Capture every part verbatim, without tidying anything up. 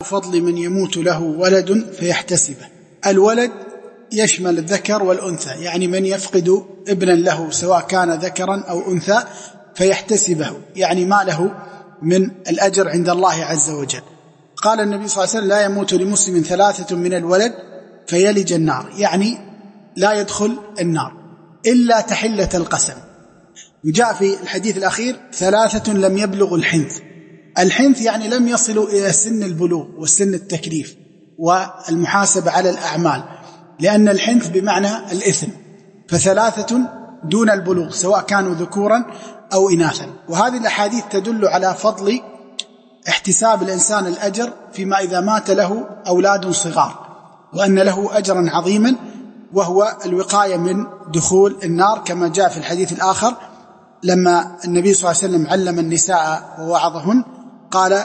فضل من يموت له ولد فيحتسبه. الولد يشمل الذكر والأنثى، يعني من يفقد ابنا له سواء كان ذكرا أو أنثى فيحتسبه، يعني ما له من الأجر عند الله عز وجل. قال النبي صلى الله عليه وسلم: لا يموت لمسلم ثلاثة من الولد فيلج النار، يعني لا يدخل النار إلا تحلة القسم. وجاء في الحديث الأخير: ثلاثة لم يبلغ الحنث. الحنث يعني لم يصلوا إلى سن البلوغ والسن التكليف والمحاسبة على الأعمال، لأن الحنث بمعنى الإثم، فثلاثة دون البلوغ سواء كانوا ذكورا أو إناثا. وهذه الأحاديث تدل على فضل احتساب الإنسان الأجر فيما إذا مات له أولاد صغار، وأن له أجرا عظيما وهو الوقاية من دخول النار، كما جاء في الحديث الآخر لما النبي صلى الله عليه وسلم علم النساء ووعظهن قال: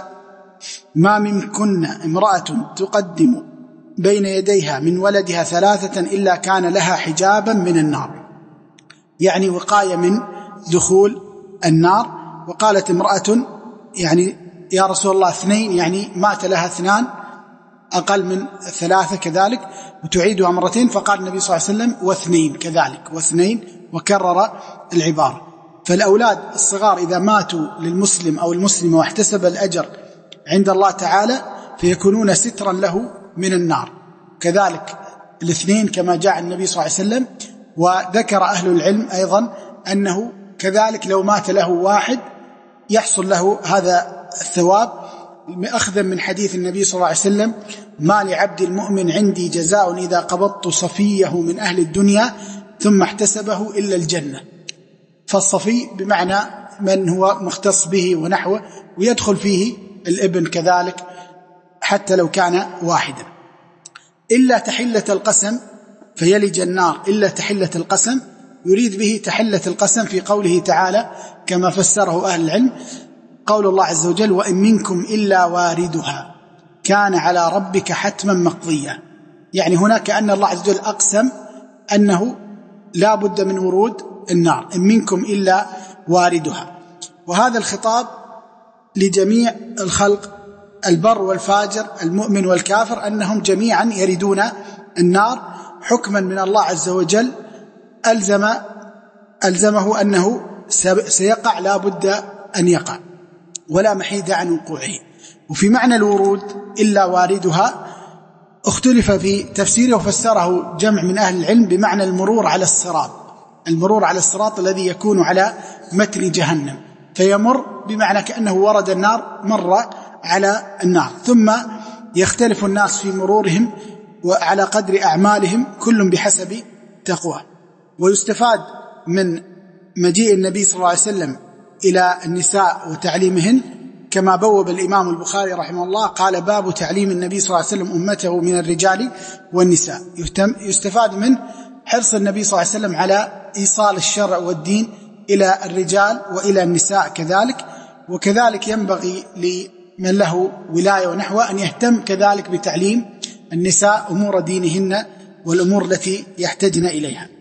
ما منكن امرأة تقدم بين يديها من ولدها ثلاثة إلا كان لها حجابا من النار، يعني وقاية من دخول النار. وقالت امرأة: يعني يا رسول الله اثنين، يعني مات لها اثنان أقل من ثلاثة كذلك، وتعيدها مرتين، فقال النبي صلى الله عليه وسلم: واثنين كذلك، واثنين، وكرر العبارة. فالأولاد الصغار إذا ماتوا للمسلم أو المسلمة واحتسب الأجر عند الله تعالى فيكونون سترا له من النار. كذلك الاثنين كما جاء النبي صلى الله عليه وسلم. وذكر أهل العلم أيضا أنه كذلك لو مات له واحد يحصل له هذا الثواب، أخذا من حديث النبي صلى الله عليه وسلم: ما لعبد المؤمن عندي جزاء إذا قبضت صفيه من أهل الدنيا ثم احتسبه إلا الجنة. فالصفي بمعنى من هو مختص به ونحوه، ويدخل فيه الابن كذلك حتى لو كان واحدا. إلا تحلة القسم فيلج النار، إلا تحلة القسم يريد به تحلة القسم في قوله تعالى كما فسره أهل العلم، قول الله عز وجل: وإن منكم إلا واردها كان على ربك حتما مقضيا. يعني هنا كأن الله عز وجل أقسم أنه لا بد من ورود النار، إن منكم إلا واردها. وهذا الخطاب لجميع الخلق، البر والفاجر، المؤمن والكافر، أنهم جميعا يردون النار حكما من الله عز وجل ألزم ألزمه أنه سيقع، لا بد أن يقع ولا محيد عن وقوعه. وفي معنى الورود إلا واردها اختلف في تفسيره، وفسره جمع من أهل العلم بمعنى المرور على الصراط، المرور على الصراط الذي يكون على متن جهنم، فيمر بمعنى كأنه ورد النار، مر على النار. ثم يختلف الناس في مرورهم وعلى قدر أعمالهم، كل بحسب تقواه. ويستفاد من مجيء النبي صلى الله عليه وسلم إلى النساء وتعليمهن، كما بوب الإمام البخاري رحمه الله قال: باب تعليم النبي صلى الله عليه وسلم أمته من الرجال والنساء. يستفاد منه حرص النبي صلى الله عليه وسلم على إيصال الشرع والدين إلى الرجال وإلى النساء كذلك. وكذلك ينبغي لمن له ولاية ونحوه أن يهتم كذلك بتعليم النساء أمور دينهن والأمور التي يحتاجن إليها.